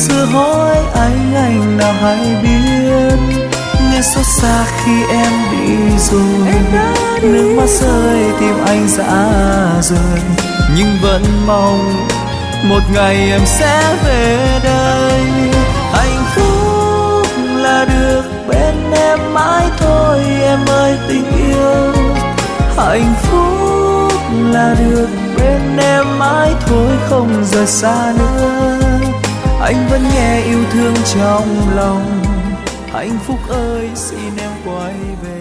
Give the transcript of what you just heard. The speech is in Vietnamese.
xưa hỏi anh nào hay biết, nghe xót xa khi em đi rồi, nước mắt rơi tim anh rã rời, nhưng vẫn mong một ngày em sẽ về đây. Hạnh phúc là được bên em mãi thôi em ơi tình yêu, hạnh phúc là được bên em mãi thôi không rời xa nữa. Anh vẫn nghe yêu thương trong lòng, hạnh phúc ơi xin em quay về.